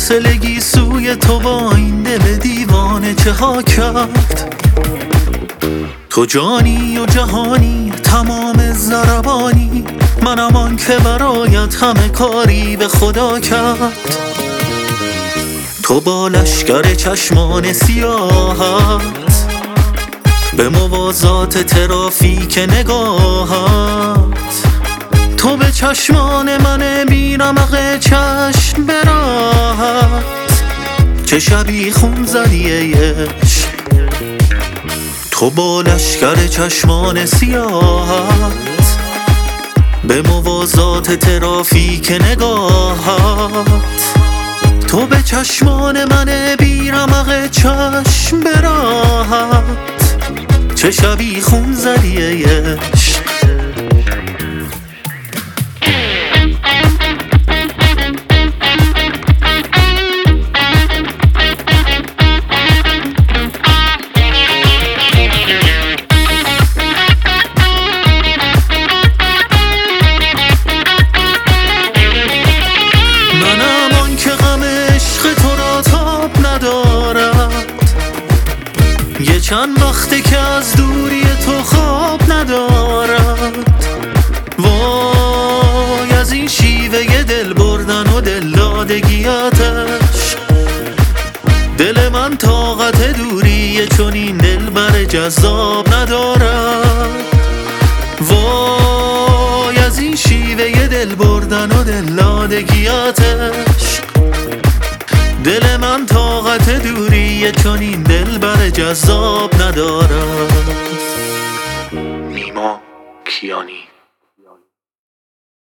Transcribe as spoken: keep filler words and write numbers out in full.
فاصلگی سوی تو با این دل دیوانه چه ها کرد. تو جانی و جهانی تمام ضربانی، منم آن که برایت همه کاری به خدا کرد. تو با لشگر چشمان سیاهت به موازات ترافیک نگاهت، تو به چشمان من بی‌رمق چشم براحت چه شبی خون زدی ای عشق. تو با لشگر چشمان سیاهت به موازات ترافیک نگاهت، تو به چشمان من بی‌رمق چشم براحت چه شبی خون زدی ای عشق. یه چند وقته که از دوری تو خواب ندارد، وای از این شیوه دل بردن و دل دادگیاتش. دل من طاقت دوری چون این دل بر جذاب ندارد، وای از این شیوه دل بردن و دل دادگیاتش. دل من طاقت دوری چون این دل بر جذاب ندارد. نیما کیانی.